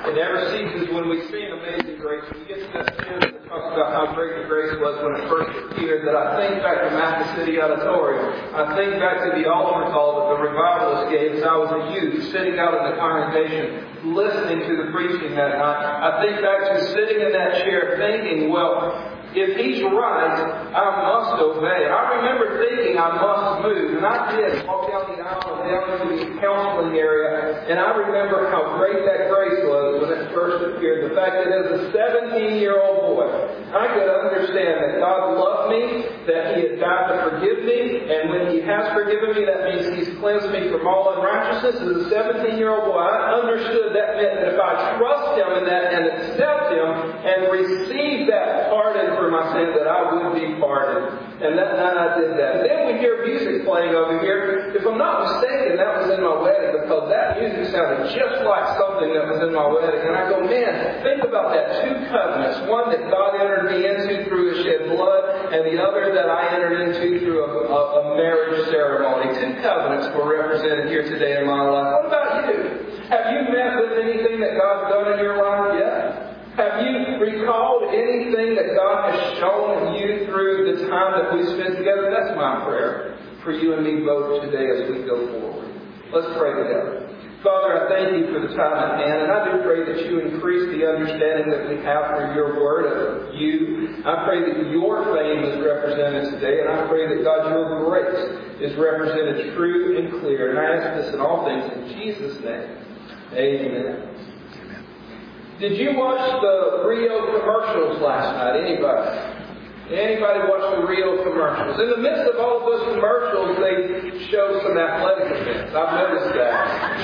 It never ceases when we sing Amazing Grace. When we get to that stand that talks about how great the grace was when it first appeared, that I think back to Mathis City Auditorium. I think back to the altar call that the revivalists gave as I was a youth, sitting out in the congregation, listening to the preaching that night. I think back to sitting in that chair thinking, well, if He's right, I must obey. I remember thinking I must move, and I did. Walk down the aisle and down into the counseling area, and I remember how great that grace was when it first appeared. The fact that as a 17-year-old boy, I could understand that God loved me, that He had died to forgive me, and when He has forgiven me, that means He's cleansed me from all unrighteousness. As a 17-year-old boy, I understood that meant that if I trust Him in that and accept Him and receive that pardon for my sin, that I would be pardoned. And that night I did that. And then we hear music playing over here. If I'm not mistaken, that was in my wedding, because that music sounded just like something that was in my wedding. And I go, man, think about that. Two covenants. One that God entered me into through His shed blood, and the other that I entered into through a marriage ceremony. Two covenants were represented here today in my life. What about you? Have you met with anything that God's done in your life yet? Have you recalled anything that God has shown you through the time that we spent together? That's my prayer for you and me both today as we go forward. Let's pray together. Father, I thank You for the time at hand, and I do pray that You increase the understanding that we have for Your Word of You. I pray that Your fame is represented today, and I pray that, God, Your grace is represented true and clear. And I ask this in all things in Jesus' name. Amen. Did you watch the Rio commercials last night? Anybody watch the Rio commercials? In the midst of all of those commercials, they show some athletic events. I've noticed that.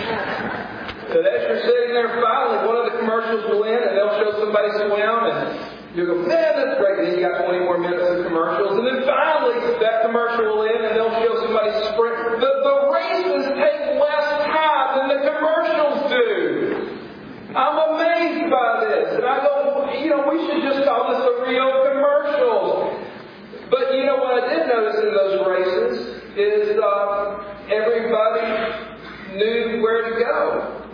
And as you're sitting there, finally, one of the commercials will end, and they'll show somebody swim, and you go, man, that's great. And then you got 20 more minutes of commercials. And then finally, that commercial will end, and they'll show somebody sprint. The races take less time than the commercials do. I'm amazed by this. And I go, we should just call this the Rio commercials. But you know what I did notice in those races is everybody knew where to go.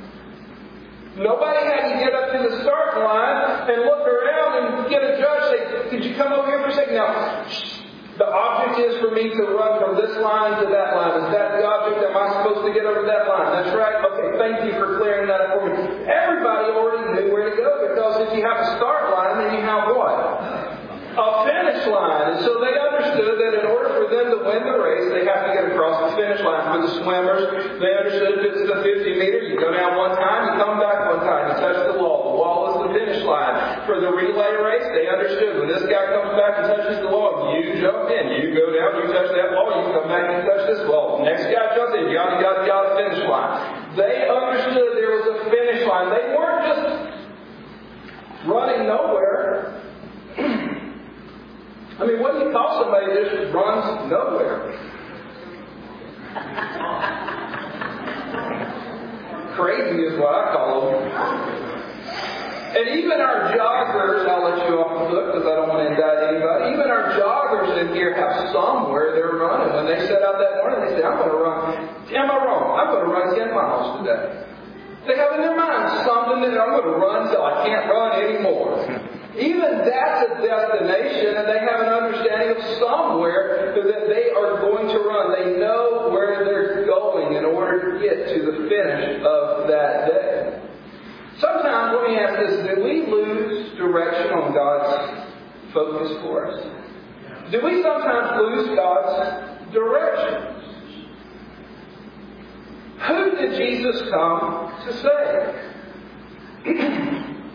Nobody had to get up to the start line and look around and get a judge say, could you come over here for a second? Now, the object is for me to run from this line to that line. Is that the object? Am I supposed to get over that line? That's right. Okay, thank you for clearing that up for me. Everybody already knew where to go, because if you have a start line, then you have what? A finish line. And so they understood that in order for them to win the race, they have to get across the finish line. For the swimmers, they understood if it's the 50 meter, you go down one time, you come back one time, you touch the wall. The wall is the finish line. For the relay race, they understood when this guy comes back and touches the wall, you jump in, you go down, you touch that wall, you come back and touch this wall. Next guy jumps in, you got a finish line. They understood there was a finish line. They weren't just running nowhere. I mean, what do you call somebody that just runs nowhere? Crazy is what I call them. And even our joggers, I'll let you off the hook because I don't want to indict anybody. Even our joggers in here have somewhere they're running. When they set out that morning, they say, I'm going to run. Am I wrong? I'm going to run 10 miles today. They have in their mind something that I'm going to run till I can't run anymore. Even that's a destination, and they have an understanding of somewhere that they are going to run. They know where they're going in order to get to the finish of that day. Sometimes, let me ask this, do we lose direction on God's focus for us? Do we sometimes lose God's direction? Who did Jesus come to save?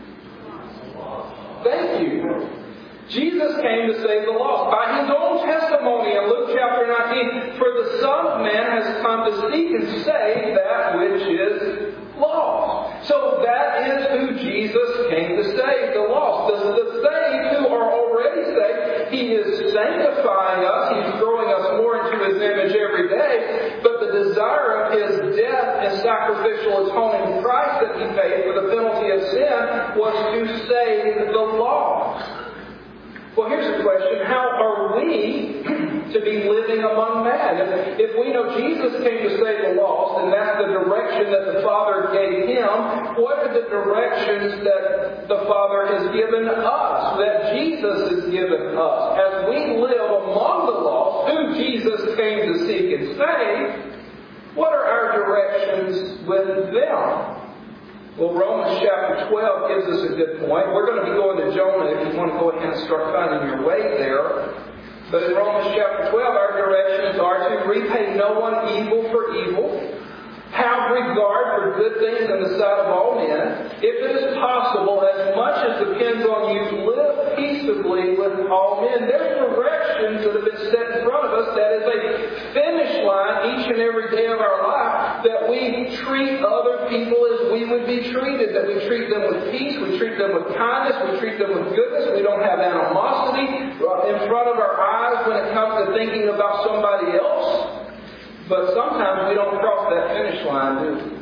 Thank you. Jesus came to save the lost. By His own testimony in Luke chapter 19, for the Son of Man has come to seek and save that which is lost. So that is who Jesus came to save, the lost. The saved who are already saved, He is sanctifying us. He's growing us more into His image every day. But the desire of His death and sacrificial atoning price that He paid for the penalty of sin was to save the lost. Well, here's the question. How are we to be living among men? If we know Jesus came to save the lost, and that's the direction that the Father gave Him, them, what are the directions that the Father has given us, that Jesus has given us? As we live among the lost, who Jesus came to seek and save, what are our directions with them? Well, Romans chapter 12 gives us a good point. We're going to be going to Jonah if you want to go ahead and start finding your way there. But in Romans chapter 12, our directions are to repay no one evil for evil, have regard for good things in the sight of all men. If it is possible, as much as depends on you, live peaceably with all men. There's directions that have been set in front of us. That is a finish line each and every day of our life, that we treat other people as we would be treated, that we treat them with peace, we treat them with kindness, we treat them with goodness, we don't have animosity in front of our eyes when it comes to thinking about somebody else. But sometimes we don't cross that finish line, do we?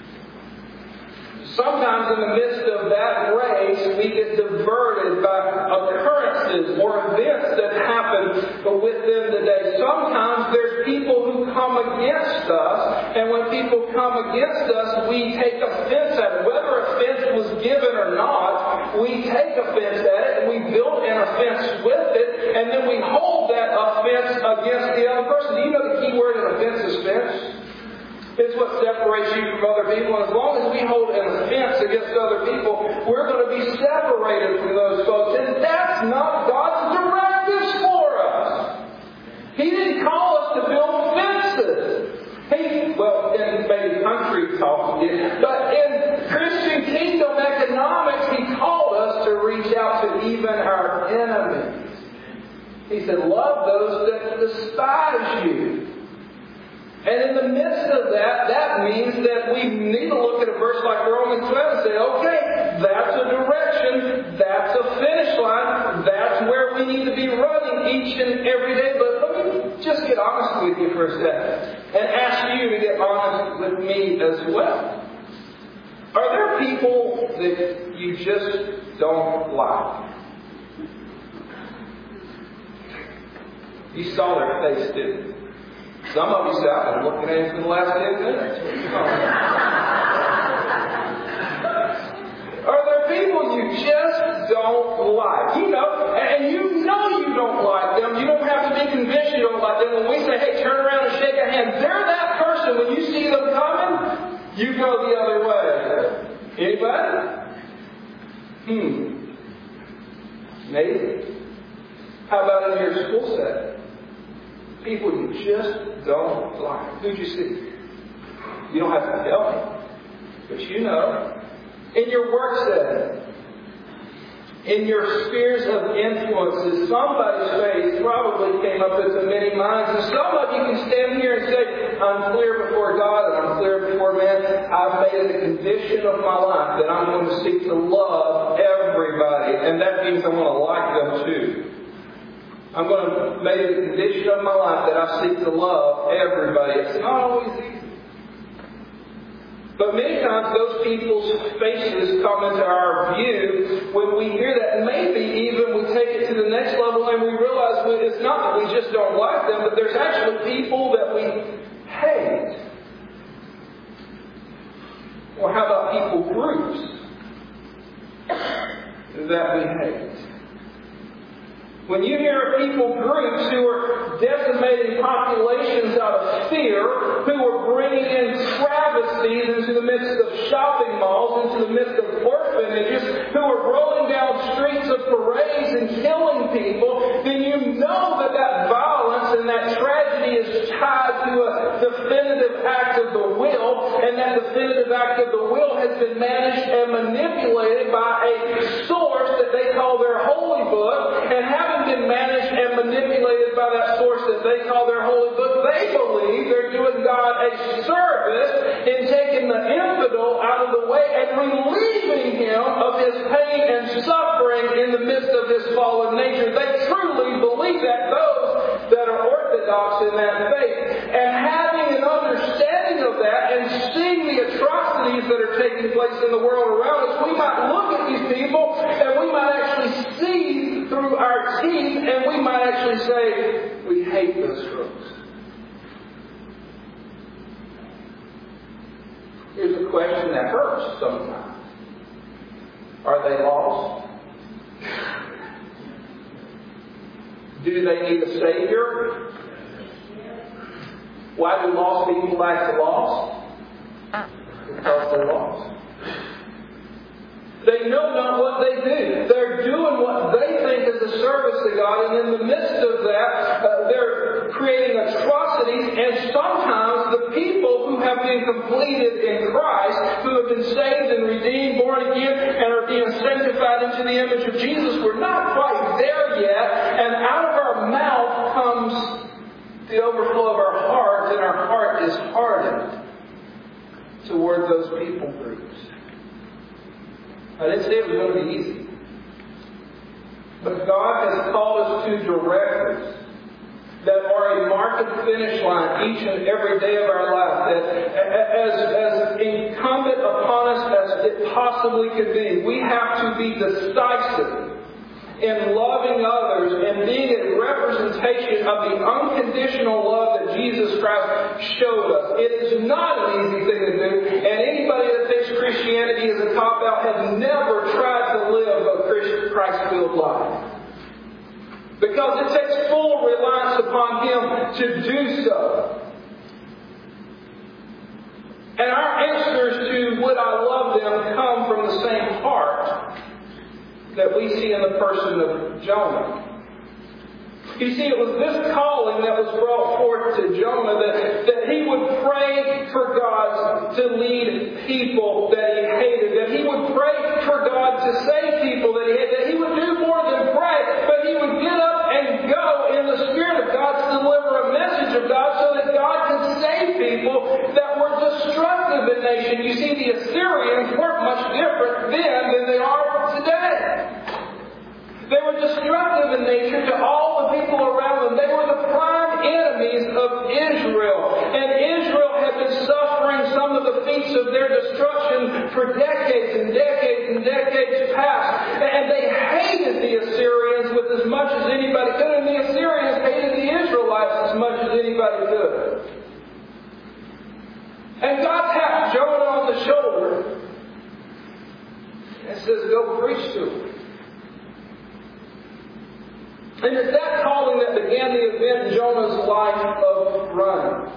Sometimes in the midst of that race, we get diverted by occurrences or events that happen within the day. Sometimes there's people who come against us, and when people come against us, we take offense at it. Whether offense was given or not, we take offense at it, and we build an offense with it, and then we hold that offense against the other person. Do you know the key word in offense is fence? It's what separates you from other people. And as long as we hold an offense against other people, we're going to be separated from those folks. And that's not God's directives for us. He didn't call us to build fences. In maybe country talk, but in Christian kingdom economics, He called us to reach out to even our enemies. He said, love those that despise you. And in the midst of that, that means that we need to look at a verse like Romans 12 and say, okay, that's a direction, that's a finish line, that's where we need to be running each and every day. But let me just get honest with you for a second and ask you to get honest with me as well. Are there people that you just don't like? You saw their face, didn't you? Some of you said, I've been looking at him for the last 10 minutes. Are there people you just don't like? And you know you don't like them. You don't have to be convinced you don't like them. When we say, hey, turn around and shake a hand, they're that person. When you see them coming, you go the other way. Anybody? Maybe. How about in your school setting? People you just don't like. Who'd you see? You don't have to tell me, but you know. In your work setting, in your spheres of influences, somebody's face probably came up into many minds, and some of you can stand here and say, I'm clear before God and I'm clear before man. I've made it a condition of my life that I'm going to seek to love everybody, and that means I'm going to like them too. I'm going to make it a condition of my life that I seek to love everybody. It's not always easy. But many times those people's faces come into our view when we hear that. And maybe even we take it to the next level and we realize it's not that we just don't like them, but there's actually people that we hate. Or how about people groups that we hate? When you hear of people groups who are decimating populations out of fear, who are bringing in travesties into the midst of shopping malls, into the midst of orphanages, who are rolling down streets of parades and killing people, then you know that that violence and that tragedy is tied to a definitive act of the will, and that definitive act of the will has been managed and manipulated by a source that they call their holy book, and having been managed and manipulated by that source that they call their holy book, they believe they're doing God a service in taking the infidel out of the way and relieving him of his pain and suffering in the midst of his fallen nature. They truly believe that, those that are orthodox in that faith. And having an understanding of that and seeing the atrocities that are taking place in the world around us, we might look at these people and we might actually see through our teeth, and we might actually say, we hate those folks. Here's a question that hurts sometimes. Are they lost? Do they need a Savior? Why do lost people act lost? Because they're lost. They know not what they do. They're doing what they think is a service to God, and in the midst of that, they're creating atrocities, and sometimes the people who have been completed in Christ, who have been saved and redeemed, born again, and are being sanctified into the image of Jesus, we're not quite there yet, and out of our mouth comes the overflow of our heart, and our heart is hardened toward those people groups. I didn't say it was going to be easy. But God has called us to directives that are a marked finish line each and every day of our life. That as incumbent upon us as it possibly could be, we have to be decisive in loving others and being a representation of the unconditional love that Jesus Christ showed us. It is not an easy thing to do, and anybody that thinks Christianity is a cop-out has never tried to live a Christ-filled life. Because it takes full reliance upon Him to do so. And our answers to would I love them come from the same heart that we see in the person of Jonah. You see, it was this calling that was brought forth to Jonah that he would pray for God to lead people that he hated, that he would pray for God to save people that he hated, that he would do more than pray, but he would get up and go in the Spirit of God to deliver a message of God so that God could save people that were destructive in nation. You see, the Assyrians weren't much different then than they are today. They were destructive in nature to all the people around them. They were the prime enemies of Israel. And Israel had been suffering some of the feats of their destruction for decades and decades and decades past. And they hated the Assyrians with as much as anybody could. And the Assyrians hated the Israelites as much as anybody could. And God tapped Jonah on the shoulder and says, go preach to them. And it's that calling that began the event in Jonah's life of running.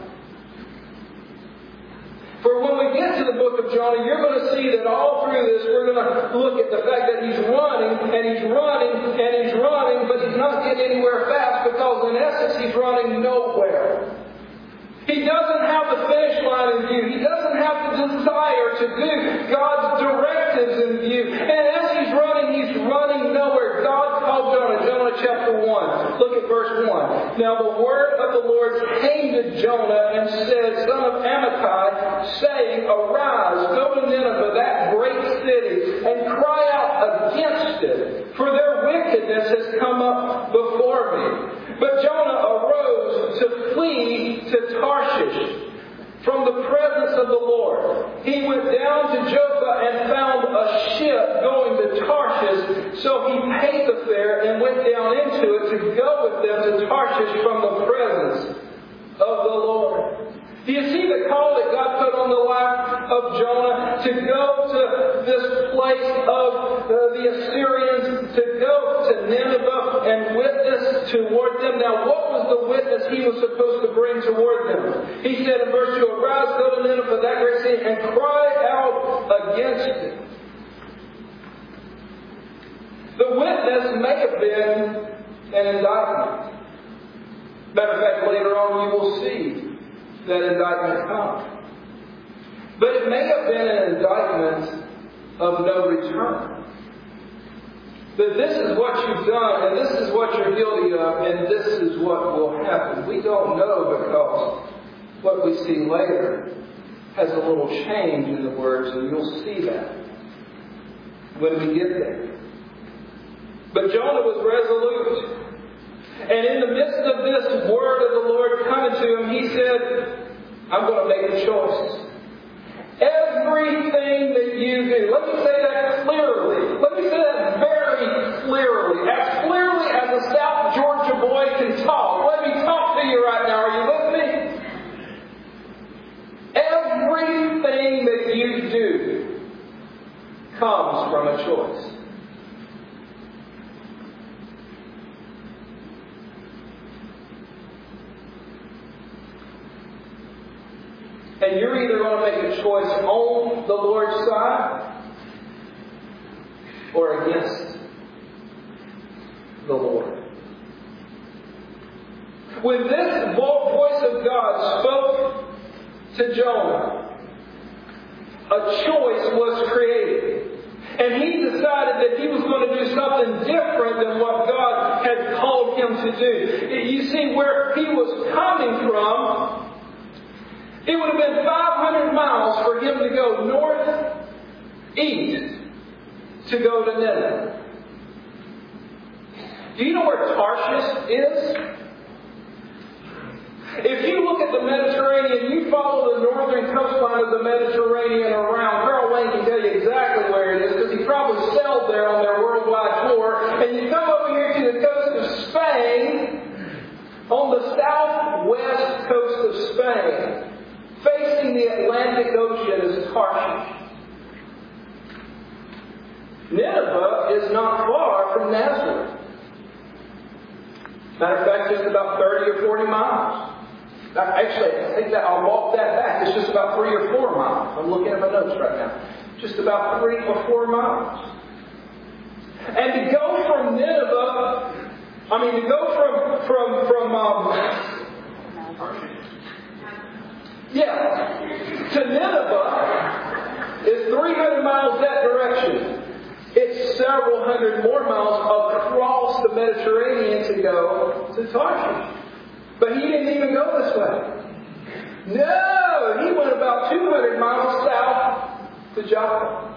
For when we get to the book of Jonah, you're going to see that all through this, we're going to look at the fact that he's running, and he's running, and he's running, but he's not getting anywhere fast because in essence he's running nowhere. He doesn't have the finish line in view. He doesn't have the desire to do God's directives in view. And as he's running nowhere. God called Jonah chapter 1. Look at verse 1. Now the word of the Lord came to Jonah and said, son of Amittai, saying, arise, go to Nineveh, that great city, and cry out against it, for their wickedness has come up before me. But Jonah arose to flee to Tarshish from the presence of the Lord. He went down to Joppa and found a ship going to Tarshish, so he paid the fare and went down into it to go with them to Tarshish from the presence of the Lord. Do you see the call that God put on the life of Jonah to go to this place of the Assyrians, to go to Nineveh and witness toward them? Now, what was the witness he was supposed to bring toward them? He said in verse 2, arise, go to Nineveh, that great city, and cry out against it. The witness may have been an indictment. Matter of fact, later on you will see that indictment come. But it may have been an indictment of no return. That this is what you've done, and this is what you're guilty of, and this is what will happen. We don't know because what we see later has a little change in the words, and you'll see that when we get there. But Jonah was resolute. And in the midst of this word of the Lord coming to him, he said, I'm going to make a choice. Everything that you do, let me say that clearly. Let me say that very clearly. As clearly as a South Georgia boy can talk. Let me talk to you right now. Are you with me? Everything that you comes from a choice. And you're either going to make a choice on the Lord's side or against the Lord. When this voice of God spoke to Jonah, a choice was created. And he decided that he was going to do something different than what God had called him to do. You see, where he was coming from, it would have been 500 miles for him to go northeast to go to Nineveh. Do you know where Tarshish is? If you look at the Mediterranean, you follow the northern coastline of the Mediterranean around. Carl Wayne can tell you exactly where it is because he probably sailed there on their worldwide tour. And you come over here to the coast of Spain, on the southwest coast of Spain, facing the Atlantic Ocean is Tarshish. Nineveh is not far from Nazareth. Matter of fact, it's about 30 or 40 miles. Actually, I think that I'll walk that back. It's just about 3 or 4 miles. I'm looking at my notes right now. Just about 3 or 4 miles. And to go from Nineveh, to go to Nineveh is 300 miles that direction. It's several hundred more miles across the Mediterranean to go to Tarshish. But he didn't even go this way. No, he went about 200 miles south to Joppa.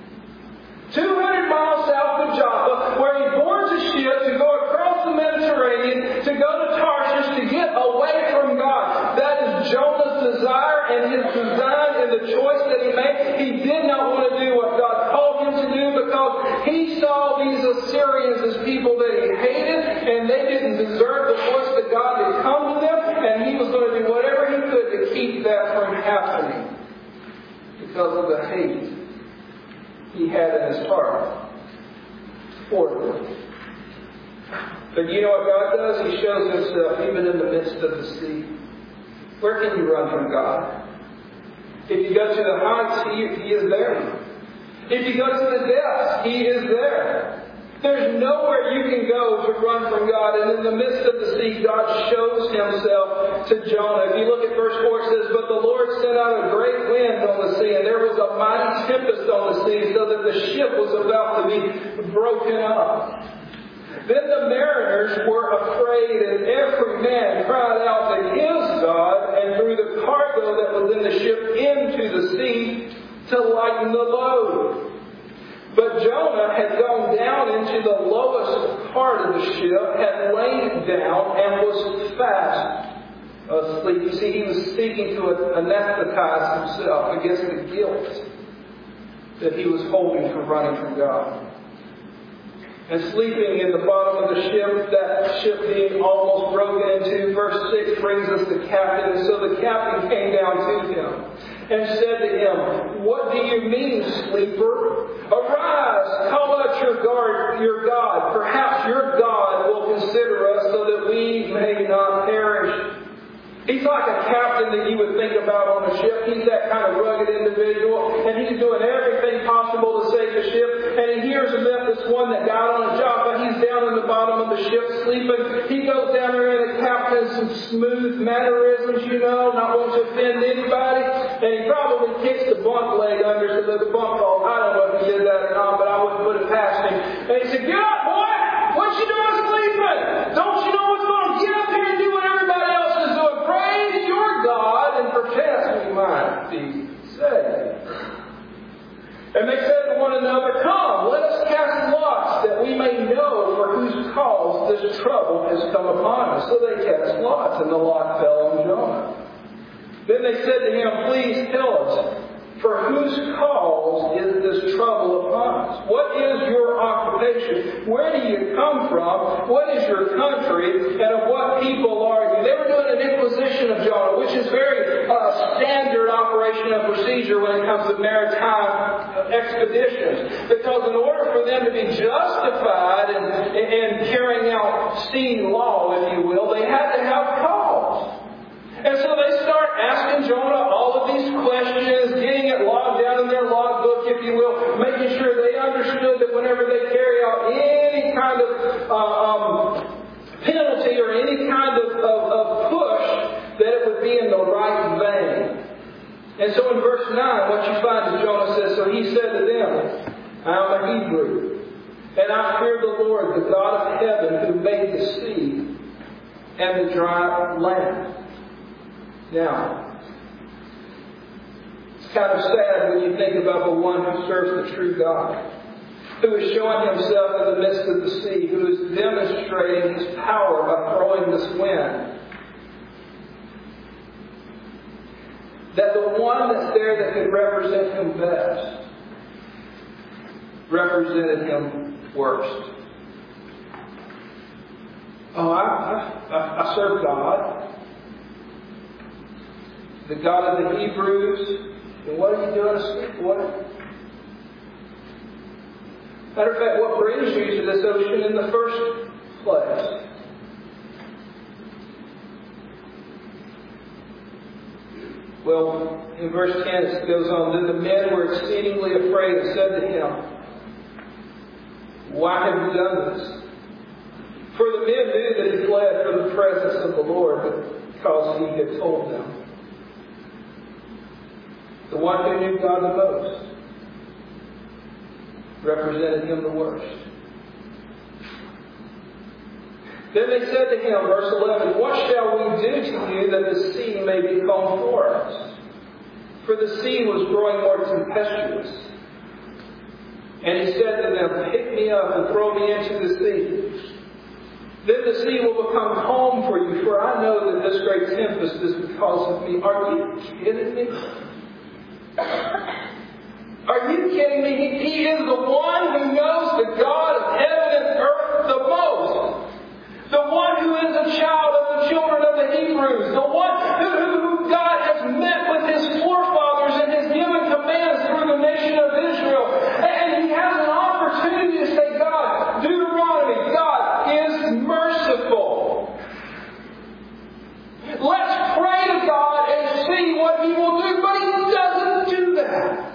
200 miles south of Joppa, where he boards a ship to go across the Mediterranean, to go to Tarshish, to get away from God. That is Jonah's desire and his design and the choice that he made. He did not want to do what God called him to do because he saw these Assyrians as people that he hated, and they didn't deserve the voice that God had come to them, and he was going to do whatever he could to keep that from happening because of the hate he had in his heart for them. But you know what God does? He shows himself even in the midst of the sea. Where can you run from God? If you go to the heights, He is there. If you go to the depths, He is there. There's nowhere you can go to run from God. And in the midst of the sea, God shows Himself to Jonah. If you look at verse 4, it says, "But the Lord sent out a great wind on the sea, and there was a mighty tempest on the sea, so that the ship was about to be broken up. Then the mariners were afraid, and every man cried out to his God, and threw the cargo that was in the ship into the sea to lighten the load. But Jonah had gone down into the lowest part of the ship, had lain down, and was fast asleep." You see, he was seeking to anesthetize himself against the guilt that he was holding for running from God. And sleeping in the bottom of the ship, that ship being almost broken into. Verse 6 brings us the captain. And so the captain came down to him and said to him, "What do you mean, sleeper? Arise, call out your God. Perhaps your God will consider us so that we may not perish." He's like a captain that you would think about on a ship. He's that kind of rugged individual. And he's doing everything possible to save the ship. And he hears about this one that got on a job, but he's down in the bottom of the ship sleeping. He goes down there and the captain some smooth mannerisms, not wanting to offend anybody. And he probably kicks the bunk leg under so that the bunk falls. I don't know if he did that or not, but I wouldn't put it past him. And he said, "Get up, boy! What you doing sleeping? Don't you know what's going on? Get up here and do what everybody else is doing. Praise your God, and perchance we might be saved." And they said to one another, "Come, let us cast lots, that we may know for whose cause this trouble has come upon us." So they cast lots, and the lot fell on Jonah. Then they said to him, "Please tell us, for whose cause is this trouble upon us? What is your occupation? Where do you come from? What is your country? And of what people are you?" They were doing an inquisition of Jonah, which is very standard operation of procedure when it comes to maritime expeditions. Because in order for them to be justified in carrying out seeing law, if you will, they had to have cause. And so they start asking Jonah all of these questions, getting it logged down in their logbook, if you will, making sure they understood that whenever they carry out any kind of penalty or any kind of push, that it would be in the right vein. And so in verse 9, what you find is Jonah says, so he said to them, I am a Hebrew, and I fear the Lord, the God of heaven, who made the sea and the dry land. Now, it's kind of sad when you think about the one who serves the true God, who is showing himself in the midst of the sea, who is demonstrating his power by throwing this wind. That the one that's there that could represent him best represented him worst. Oh, I serve God. The God of the Hebrews. And what are you doing asleep? What? Matter of fact, what brings you to this ocean in the first place? Well, in verse 10 it goes on, then the men were exceedingly afraid and said to him, why have you done this? For the men knew that he fled from the presence of the Lord because he had told them. The one who knew God the most represented him the worst. Then they said to him, verse 11, what shall we do to you that the sea may be calm for us? For the sea was growing more tempestuous. And he said to them, pick me up and throw me into the sea. Then the sea will become calm for you, for I know that this great tempest is because of me. Are you kidding me? Are you kidding me? He is the one who knows the God of heaven and earth the most. The one who is a child of the children of the Hebrews. The one who God has met with his forefathers and has given commands through the nation of Israel. And he has an opportunity to say, God, Deuteronomy, God is merciful. Let's pray to God and see what he will do. But he doesn't do that.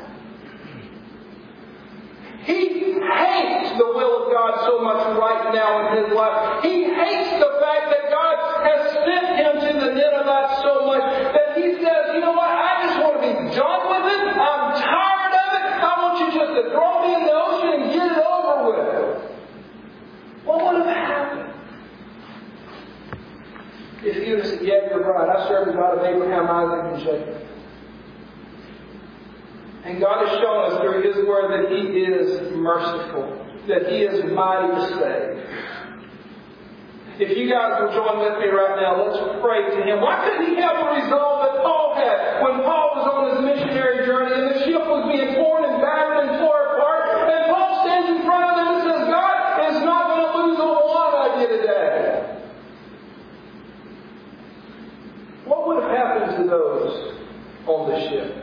He hates the will of God so much right now in his life. He hates the fact that God has sent him to the Ninevites so much that he says, you know what, I just want to be done with it. I'm tired of it. I want you just to throw me in the ocean and get it over with. What would have happened if you had said, yeah, you're right, I serve the God of Abraham, Isaac, and Jacob? And God has shown us through his word that he is merciful, that he is mighty to save. If you guys will join with me right now, let's pray to him. Why couldn't he have the resolve that Paul had when Paul was on his missionary journey and the ship was being torn and battered and tore apart? And Paul stands in front of him and says, God is not going to lose a one of you today. What would have happened to those on the ship?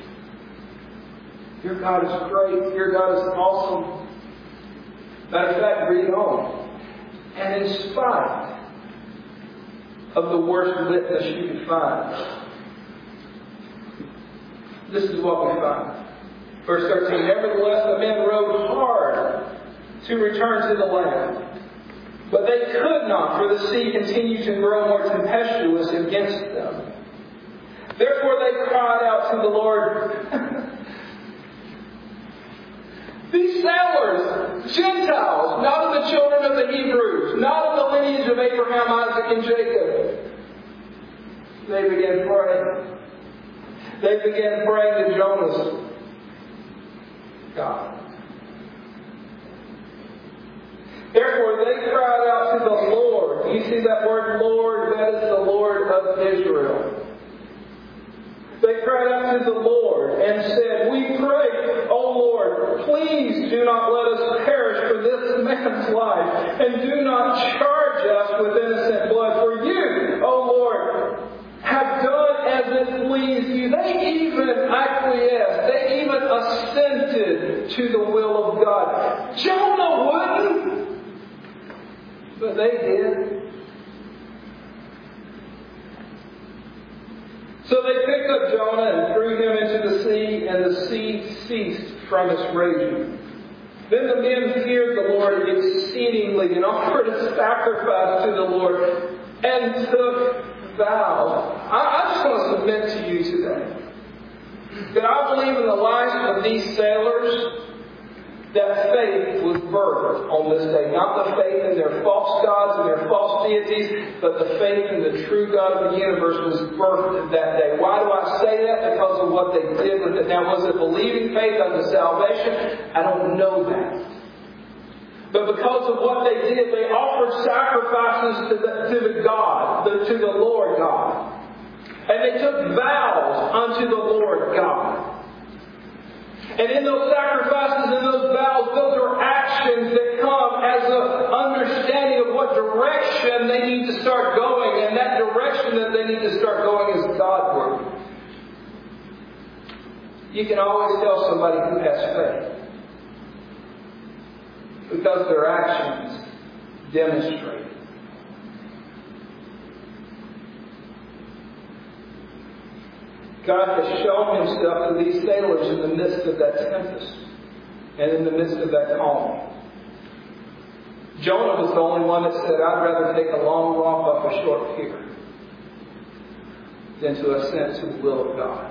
Your God is great. Your God is awesome. Matter of fact, read on. And in spite of the worst witness you could find, this is what we find. Verse 13, nevertheless the men rowed hard to return to the land. But they could not, for the sea continued to grow more tempestuous against them. Therefore they cried out to the Lord. These sailors, Gentiles, not of the children of the Hebrews, not of the lineage of Abraham, Isaac, and Jacob, they began praying. They began praying to Jonah's God. Therefore they cried out to the Lord. You see that word Lord? That is the Lord of Israel. They cried out to the Lord and said, we pray, O Lord, please do not let us perish for this man's life, and do not charge us with innocent blood. For you, O Lord, have done as it pleased you. They even acquiesced. They even assented to the will of God. Jonah wouldn't, but they did. So they picked up Jonah and threw him into the sea, and the sea ceased from its raging. Then the men feared the Lord exceedingly and offered a sacrifice to the Lord and took vows. I just want to submit to you today that I believe in the lives of these sailors that faith was birthed on this day. Not the faith in their false gods and their false deities, but the faith in the true God of the universe was birthed that day. Why do I say that? Because of what they did with it. Now, was it believing faith unto salvation? I don't know that. But because of what they did, they offered sacrifices to the Lord God. And they took vows unto the Lord God. And in those sacrifices and those vows, those are actions that come as an understanding of what direction they need to start going. And that direction that they need to start going is Godward. You can always tell somebody who has faith, because their actions demonstrate it. God has shown Himself to these sailors in the midst of that tempest and in the midst of that calm. Jonah was the only one that said, I'd rather take a long walk up a short pier than to assent to the will of God.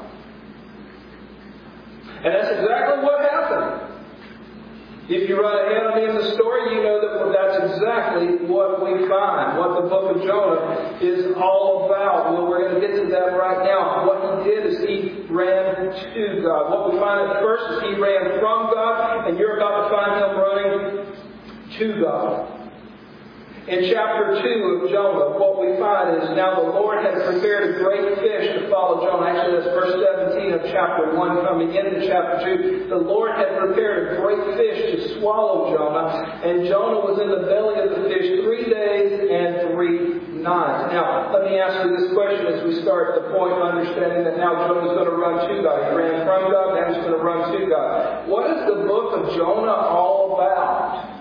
And that's exactly what happened. If you run ahead of me in the story, you know that that's exactly what we find, what the book of Jonah is all about. Well, we're going to get to that right now. What he did is he ran to God. What we find at first is he ran from God, and you're about to find him running to God. In chapter 2 of Jonah, what we find is, now the Lord had prepared a great fish to follow Jonah. Actually, that's verse 17 of chapter 1 coming into chapter 2. The Lord had prepared a great fish to swallow Jonah, and Jonah was in the belly of the fish 3 days and 3 nights. Now, let me ask you this question as we start the point, understanding that now Jonah's going to run to God. He ran from God, now he's going to run to God. What is the book of Jonah all about?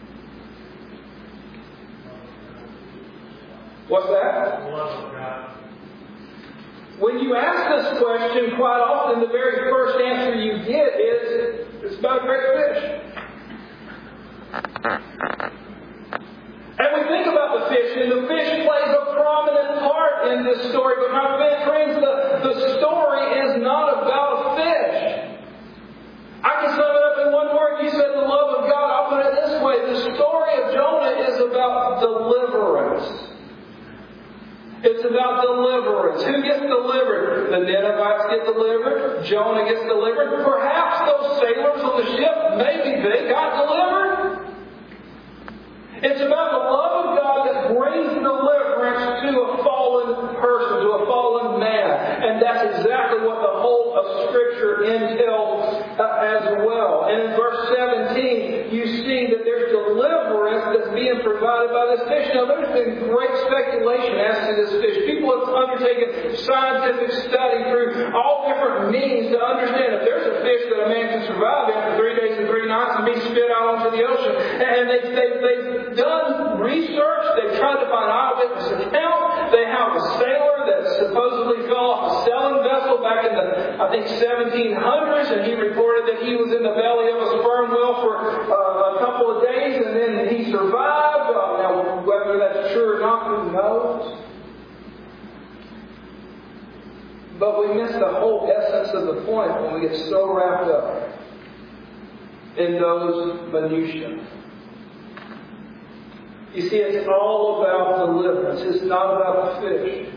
What's that? Love of God. When you ask this question, quite often the very first answer you get is, it's about a great fish. And we think about the fish, and the fish plays a prominent part in this story. But my friends, the story is not about a fish. I can sum it up in one word. You said the love of God. I'll put it this way. The story of Jonah is about deliverance. It's about deliverance. Who gets delivered? The Ninevites get delivered. Jonah gets delivered. Perhaps those sailors on the ship, maybe they got delivered. It's about the love of God that brings deliverance to a fallen person, to a fallen man. And that's exactly what the whole of Scripture entails as well. And in verse 17, you see that there's deliverance that's being provided by this fish. Now, there's been great speculation as to this fish. People have undertaken scientific study through all different means to understand if there's a fish that a man can survive in for 3 days and 3 nights and be spit out onto the ocean. And they've done research. They've tried to find eyewitness account. They have a sailor that supposedly fell off a sailing vessel back in the, 1700s, and he reported that he was in the belly of a sperm whale for a couple of days, and then he survived. Now, whether that's true or not, who knows? But we miss the whole essence of the point when we get so wrapped up in those minutiae. You see, it's all about deliverance. It's not about the fish.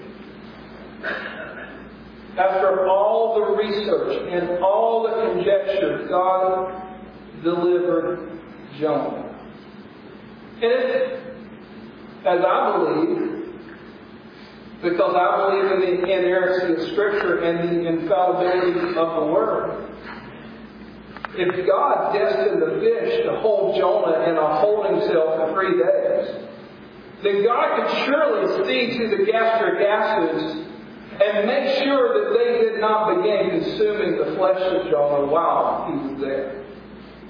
After all the research and all the conjecture, God delivered Jonah. And it, as I believe, because I believe in the inerrancy of Scripture and the infallibility of the Word, if God destined the fish to hold Jonah in a holding cell for 3 days, then God could surely see to the gastric acids and make sure that they did not begin consuming the flesh of Jonah while he was there.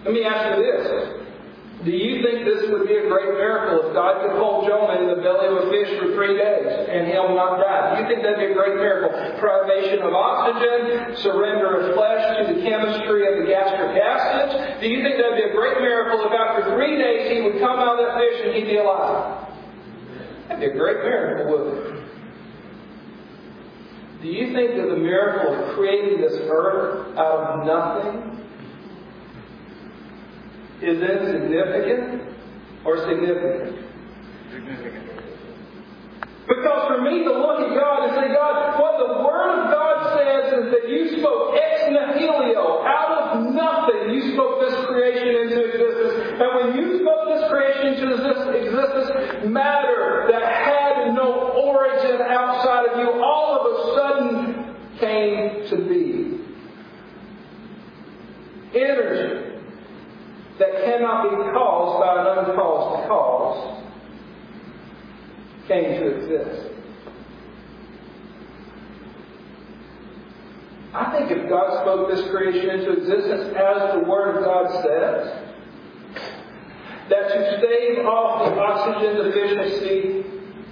Let me ask you this. Do you think this would be a great miracle if God could hold Jonah in the belly of a fish for 3 days and him not die? Do you think that would be a great miracle? Privation of oxygen, surrender of flesh to the chemistry of the gastric acids. Do you think that would be a great miracle if after 3 days he would come out of that fish and he'd be alive? That'd be a great miracle, wouldn't it? Do you think that the miracle of creating this earth out of nothing is insignificant or significant? Significant. Because for me to look at God and say, God, what the Word of God says is that you spoke ex nihilo, out of nothing, you spoke this creation into existence. And when you spoke this creation into existence, matter that had no origin outside of you, all of a sudden came to be. Energy that cannot be caused by an uncaused cause came to exist. I think if God spoke this creation into existence as the Word of God says, that to stave off the oxygen deficiency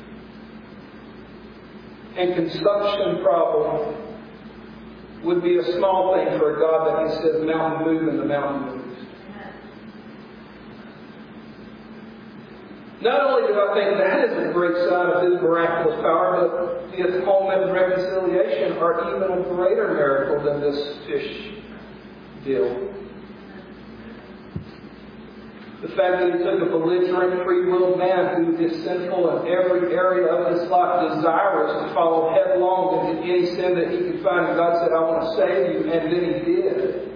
and consumption problem would be a small thing for a God that He says, mountain move, and the mountain moves. Not only do I think that is a great sign of His miraculous power, but the atonement and reconciliation are even a greater miracle than this fish deal. The fact that He took a belligerent, free-willed man who is sinful in every area of his life, desirous to follow headlong into any sin that he could find, and God said, I want to save you, and then He did.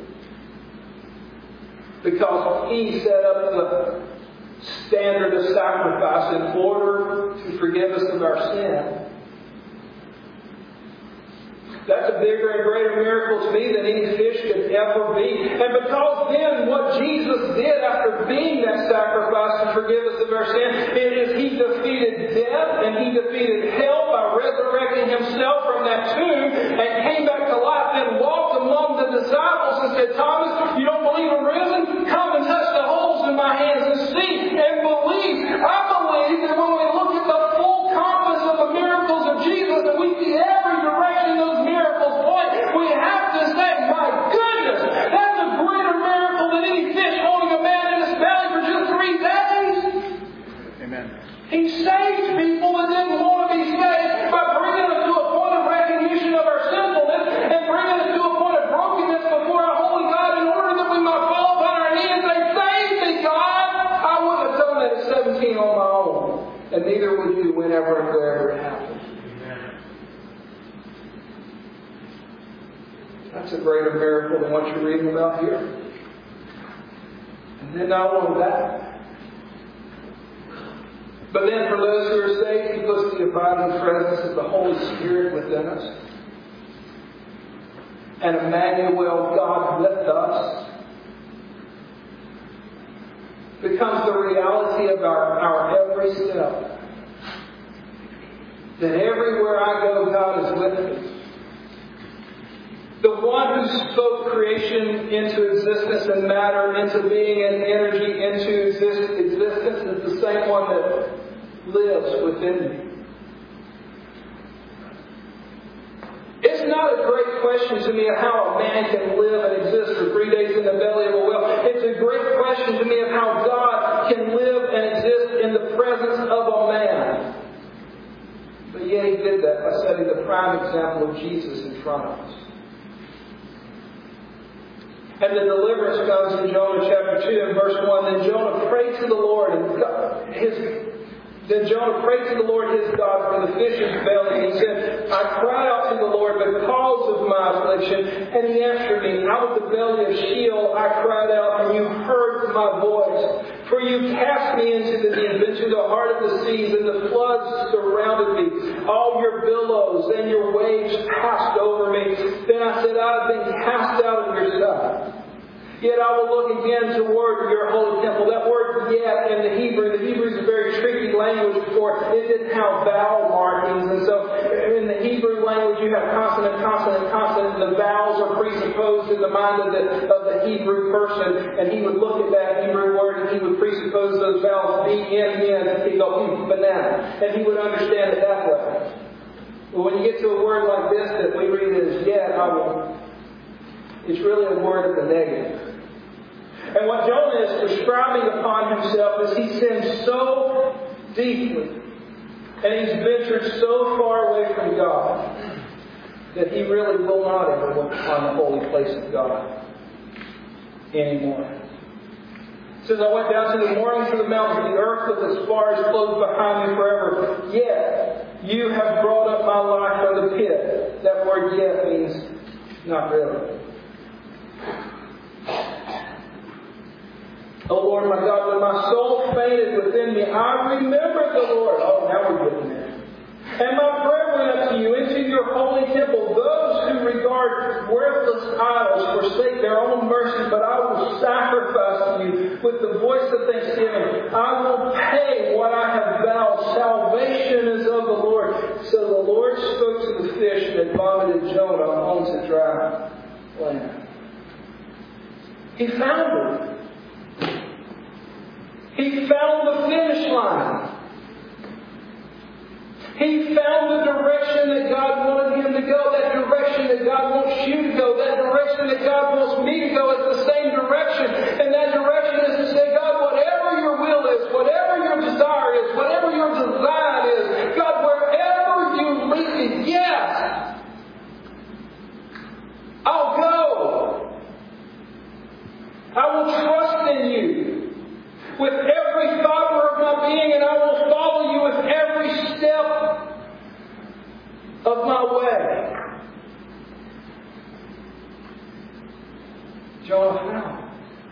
Because He set up the standard of sacrifice in order to forgive us of our sin. That's a bigger and greater miracle to me than any fish could ever be. And because then what Jesus did after being that sacrifice to forgive us of our sin, it is He defeated death and He defeated hell by resurrecting Himself from that tomb and came back to life, then walked among the disciples and said, Thomas, you don't believe I'm risen? Come and touch the holes in my hands and see and believe. I believe that when we look at the full compass of the miracles of Jesus and we see every direction those miracles point, we have to say, my goodness, that's a greater miracle than any fish holding a man in his belly for just 3 days. Amen. He saved people that didn't want to be saved by bringing us to a point of recognition of our sinfulness and bringing us to a point of brokenness before our holy God in order that we might fall upon our knees and say, save me, God! I wouldn't have done that at 17 on my own. And neither would you whenever and wherever it happens. That's a greater miracle than what you're reading about here. And then not only that, but then for those who are saved, He puts the abiding presence of the Holy Spirit within us. And Emmanuel, God with us, becomes the reality of our every step. That everywhere I go, God is with me. The one who spoke creation into existence and matter into being and energy into existence is the same one that lives within me. It's not a great question to me of how a man can live and exist for 3 days in the belly of a whale. It's a great question to me of how God can live and exist in the presence of a man. But yet He did that by setting the prime example of Jesus in front of us. And the deliverance comes in Jonah chapter 2 and verse 1. Then Jonah prayed to the Lord his God from the fish's belly. He said, I cried out to the Lord because of my affliction, and He answered me. Out of the belly of Sheol I cried out, and you heard my voice. For you cast me into the deep, into the heart of the seas, and the floods surrounded me. All your billows and your waves passed over me. Then I said, I have been cast out of your sight. Yet I will look again toward your holy temple. That word yet in the Hebrew is a very tricky language for it didn't have vowel markings. And so in the Hebrew language you have consonant, consonant, consonant, and the vowels are presupposed in the mind of the Hebrew person. And he would look at that Hebrew word and he would presuppose those vowels be in, and he'd go, banana. And he would understand it that way. But when you get to a word like this that we read as yet, it's really a word of the negative. And what Jonah is prescribing upon himself is he sins so deeply and he's ventured so far away from God that he really will not ever look upon the holy place of God anymore. It says, I went down to the moorings of the mountains, the earth with its bars closed behind me forever. Yet you have brought up my life from the pit. That word yet means not really. O Lord my God, when my soul fainted within me, I remembered the Lord. Oh, now we're getting there. And my prayer went up to you into your holy temple. Those who regard worthless idols forsake their own mercy, but I will sacrifice to you with the voice of thanksgiving. I will pay what I have vowed. Salvation is of the Lord. So the Lord spoke to the fish that vomited Jonah onto dry land. He found it. He found the finish line. He found the direction that God wanted him to go, that direction that God wants you to go, that direction that God wants me to go. It's the same direction. And that direction is to say, God, whatever your will is, whatever your desire is, whatever your design is, God, wherever you lead me, yes, I'll go. I will trust in you with every fiber of my being, and I will follow you with every step of my way. Jonah found.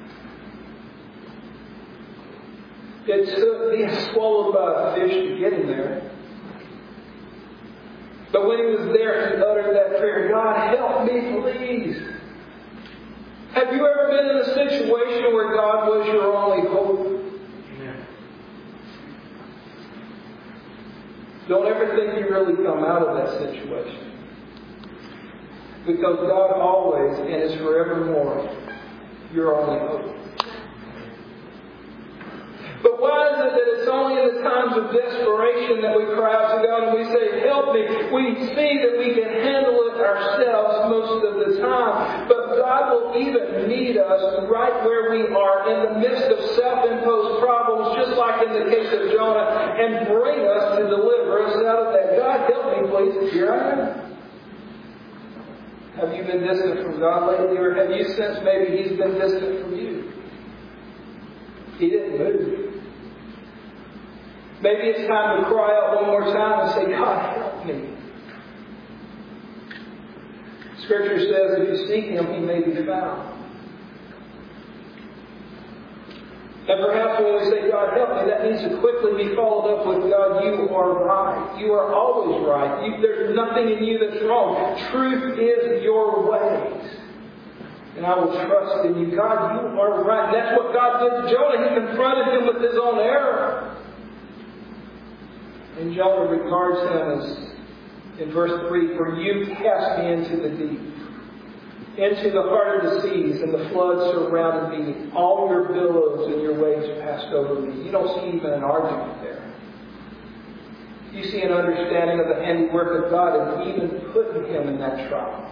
It took being swallowed by a fish to get him there. But when he was there, he uttered that prayer, God, help me, please. Have you ever been in a situation where God was your only hope? Amen. Don't ever think you really come out of that situation. Because God always and is forevermore your only hope. But why is it that it's only in the times of desperation that we cry out to God and we say, help me? We see that we can handle it ourselves most of the time. But God will even meet us right where we are in the midst of self-imposed problems, just like in the case of Jonah, and bring us to deliver us out of that. God, help me, please. Here I am. Have you been distant from God lately? Or have you sensed maybe He's been distant from you? He didn't move. Maybe it's time to cry out one more time and say, God, help me. Scripture says if you seek Him, He may be found. And perhaps when we say, God, help me, that needs to quickly be followed up with, God, you are right. You are always right. There's nothing in you that's wrong. Truth is your ways. And I will trust in you. God, you are right. And that's what God did to Jonah. He confronted him with his own error. And Jonah regards him as, in verse 3, for you cast me into the deep, into the heart of the seas, and the floods surrounded me. All your billows and your waves passed over me. You don't see even an argument there. You see an understanding of the handiwork of God and even putting him in that trial.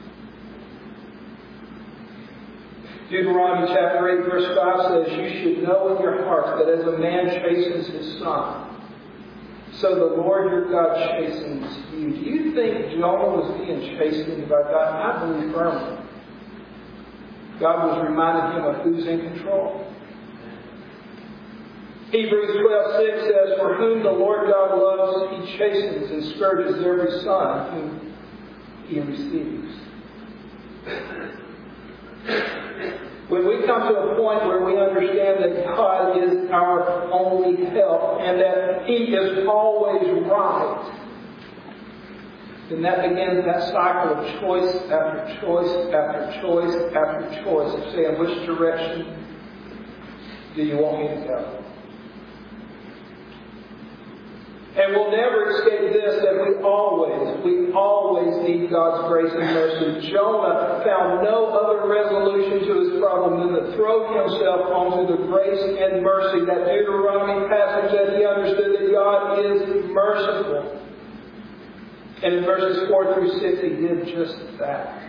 Deuteronomy chapter 8 verse 5 says, you should know in your hearts that as a man chastens his son, so the Lord your God chastens you. Do you think Jonah was being chastened by God? I believe firmly. God was reminding him of who's in control. Hebrews 12:6 says, for whom the Lord God loves, He chastens and scourges every son whom He receives. When we come to a point where we understand that God is our only help and that He is always right, then that begins that cycle of choice after choice after choice after choice of saying, which direction do you want me to go? And we'll never escape this, that we always need God's grace and mercy. Jonah found no other resolution to his problem than to throw himself onto the grace and mercy. That Deuteronomy passage that he understood that God is merciful. And in verses 4 through 6, he did just that.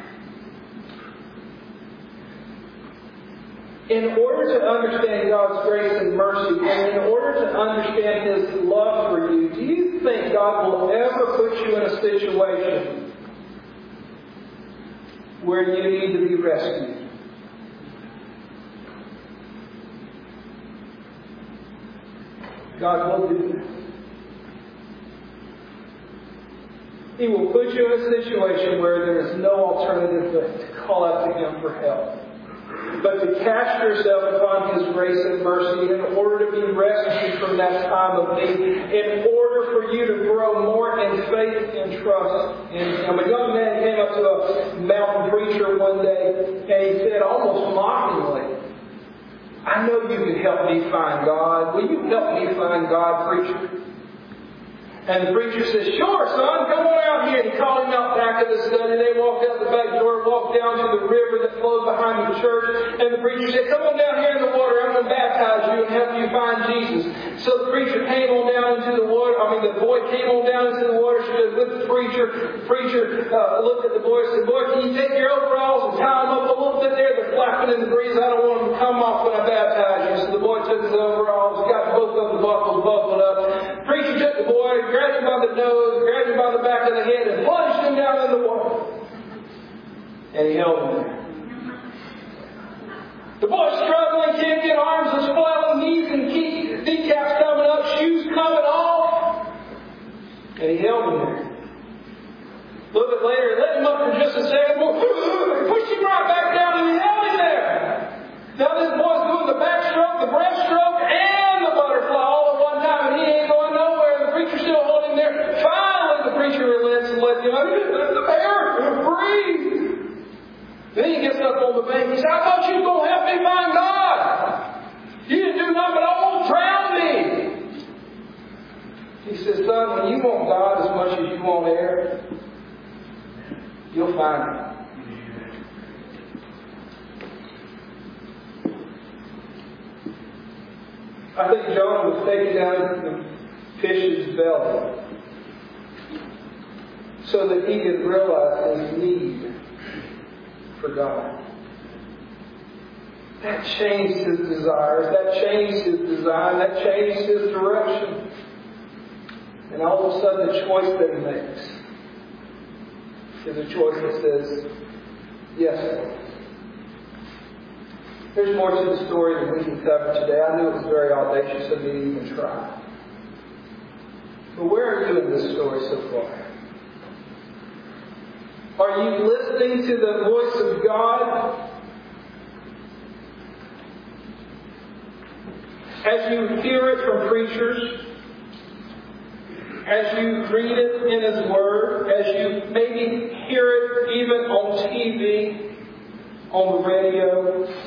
In order to understand God's grace and mercy, and in order to understand His love for you, do you think God will ever put you in a situation where you need to be rescued? God will do that. He will put you in a situation where there is no alternative but to call out to Him for help. But to cast yourself upon His grace and mercy in order to be rescued from that time of need, in order for you to grow more in faith and trust in Him. A young man came up to a mountain preacher one day and he said, almost mockingly, I know you can help me find God. Will you help me find God, preacher? And the preacher says, sure, son, come on out here. And he called him out back of the study. They walked out the back door, walked down to the river that flows behind the church. And the preacher said, come on down here in the water. I'm going to baptize you and help you find Jesus. So the preacher came on down into the water. The boy came on down into the water. She was with the preacher. The preacher looked at the boy and said, boy, can you take your overalls and tie them up a little bit there? They're flapping in the breeze. I don't want them to come off when I baptize you. So the boy took his overalls, got both of the buckles buckled up. The preacher took the boy, grabbed him by the nose, grabbed him by the back of the head, and plunged him down in the water. And he held him there. The boy's struggling, can't get arms are swelling, knees and kneecaps coming up, shoes coming off. And he held him there. A little bit later, he let him up for just a second, pushed him right back down, and he held him there. Now this boy's doing the backstroke, the breaststroke, and the butterfly all at one time, and he ain't going nowhere. The preacher's still holding him there. Finally, the preacher relents and lets him out. The bear, breathe. Then he gets up on the bank. He says, I thought you were going to help me find God. You didn't do nothing but almost drown me. He says, son, when you want God as much as you want air, you'll find Him. I think Jonah was taken down into the fish's belly so that he could realize his need for God. That changed his desires. That changed his design. That changed his direction. And all of a sudden the choice that he makes is a choice that says, yes, Lord. There's more to the story than we can cover today. I knew it was very audacious of me to even try. But where are you in this story so far? Are you listening to the voice of God as you hear it from preachers, as you read it in His Word, as you maybe hear it even on TV, on the radio,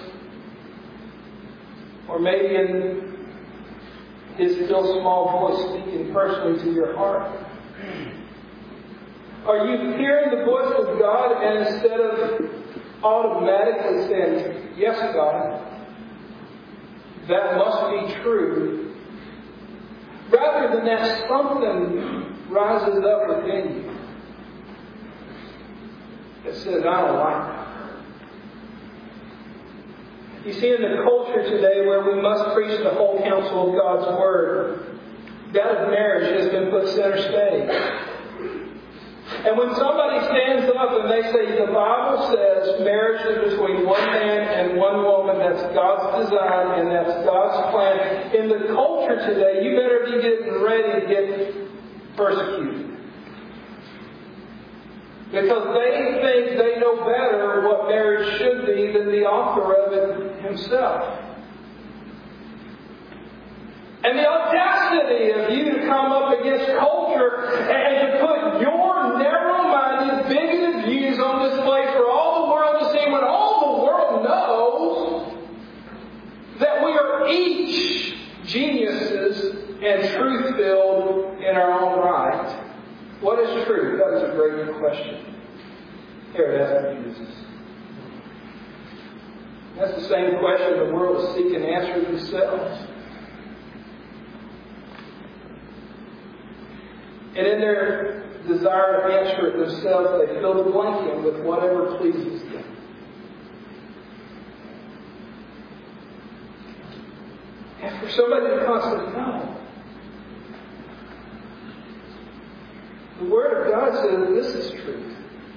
or maybe in His still small voice speaking personally to your heart? Are you hearing the voice of God and instead of automatically saying, yes, God, that must be true, rather than that something rises up within you that says, I don't like that. You see, in the culture today where we must preach the whole counsel of God's Word, that of marriage has been put center stage. And when somebody stands up and they say, the Bible says marriage is between one man and one woman, that's God's design and that's God's plan. In the culture today, you better be getting ready to get persecuted. Because they think they know better what marriage should be than the author of it himself. And the audacity of you to come up against culture and to put your narrow and truth-filled in our own right. What is truth? That is a great question. Here it is, Jesus. That's the same question the world is seeking to answer themselves. And in their desire to answer it themselves, they fill the blank in with whatever pleases them. And for somebody to constantly know, the Word of God says this is truth.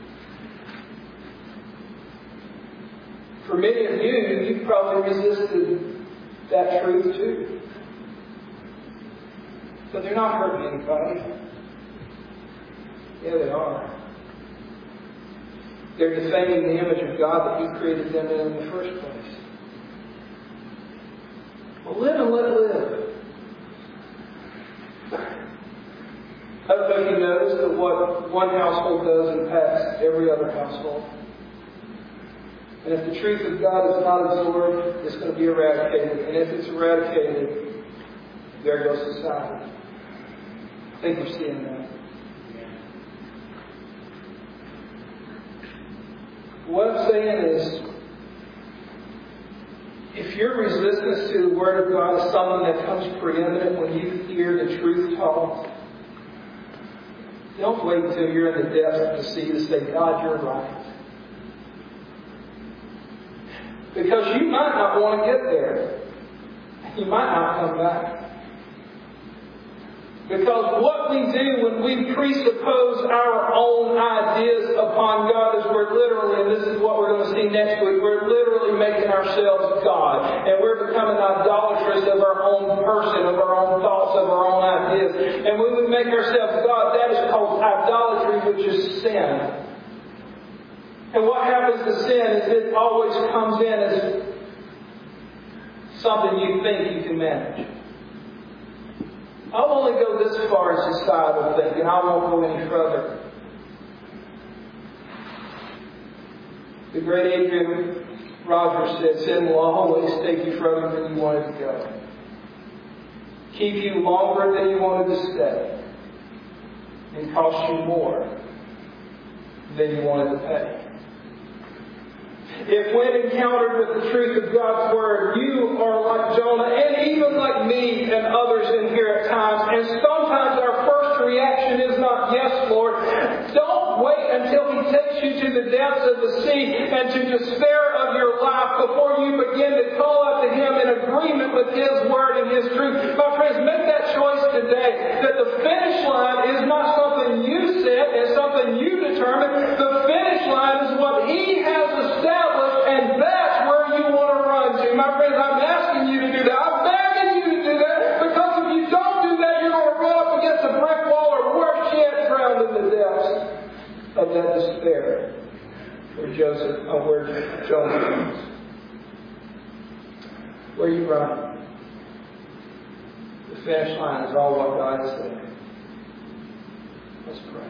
For many of you, you've probably resisted that truth too. But they're not hurting anybody. Yeah, they are. They're defaming the image of God that you created them in the first place. Well, live and let live. I don't know if you noticed that what one household does impacts every other household. And if the truth of God is not absorbed, it's going to be eradicated. And if it's eradicated, there goes society. I think we're seeing that. What I'm saying is, if your resistance to the Word of God is something that comes preeminent when you hear the truth taught, don't wait until you're in the depths of the sea to say, God, you're right. Because you might not want to get there. You might not come back. Because what we do when we presuppose our own ideas upon God is we're literally, and this is what we're going to see next week, we're literally making ourselves God. And we're becoming idolatrous of our own person, of our own thoughts, of our own ideas. And when we make ourselves God, that is called idolatry, which is sin. And what happens to sin is it always comes in as something you think you can manage. I'll only go this far in societal thinking. I won't go any further. The great Adrian Rogers said, sin will always take you further than you wanted to go. Keep you longer than you wanted to stay. And cost you more than you wanted to pay. If when encountered with the truth of God's Word, you are like Jonah and even like me and others in here at times, and sometimes our first reaction is not, yes, Lord. Don't wait until He takes you to the depths of the sea and to despair of your life before you begin to call out to Him in agreement with His Word and His truth. My friends, make that choice today, that the finish line is not something you set and something you determine. The finish line is what He has established. And that's where you want to run to. My friends, I'm asking you to do that. I'm begging you to do that. Because if you don't do that, you're going to run up against a brick wall, or worse yet, drowned in the depths of that despair where Jonah was. Where you run. The finish line is all what God has said. Let's pray.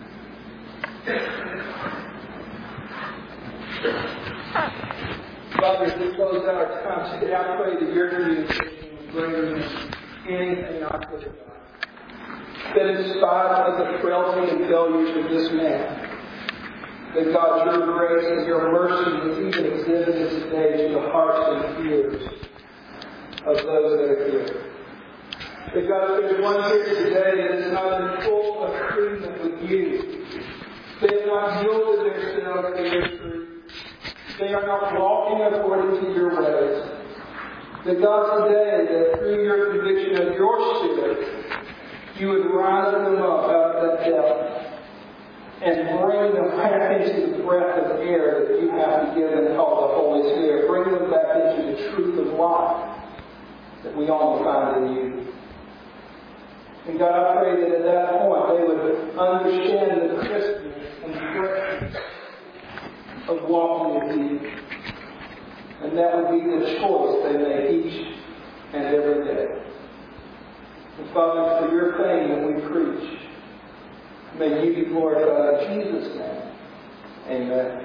Father, as we close out our time today, I pray that your communication will bring me anything I could have done. That in spite of the frailty and failures of this man, that God, your grace and your mercy will even exhibited today to the hearts and ears of those that are here. That God, if there's one here today that is not in full agreement with you, they have not yielded themselves to your truth. They are not walking according to your ways. That God, today, that through your conviction of your Spirit, you would rise them up out of that depth and bring them back into the breath of air that you have given called the Holy Spirit. Bring them back into the truth of life that we only find in you. And God, I pray that at that point they would understand the crispness and freshness of walking with you. And that would be the choice they make each and every day. And Father, for your fame when we preach, may you be glorified in Jesus' name. Amen.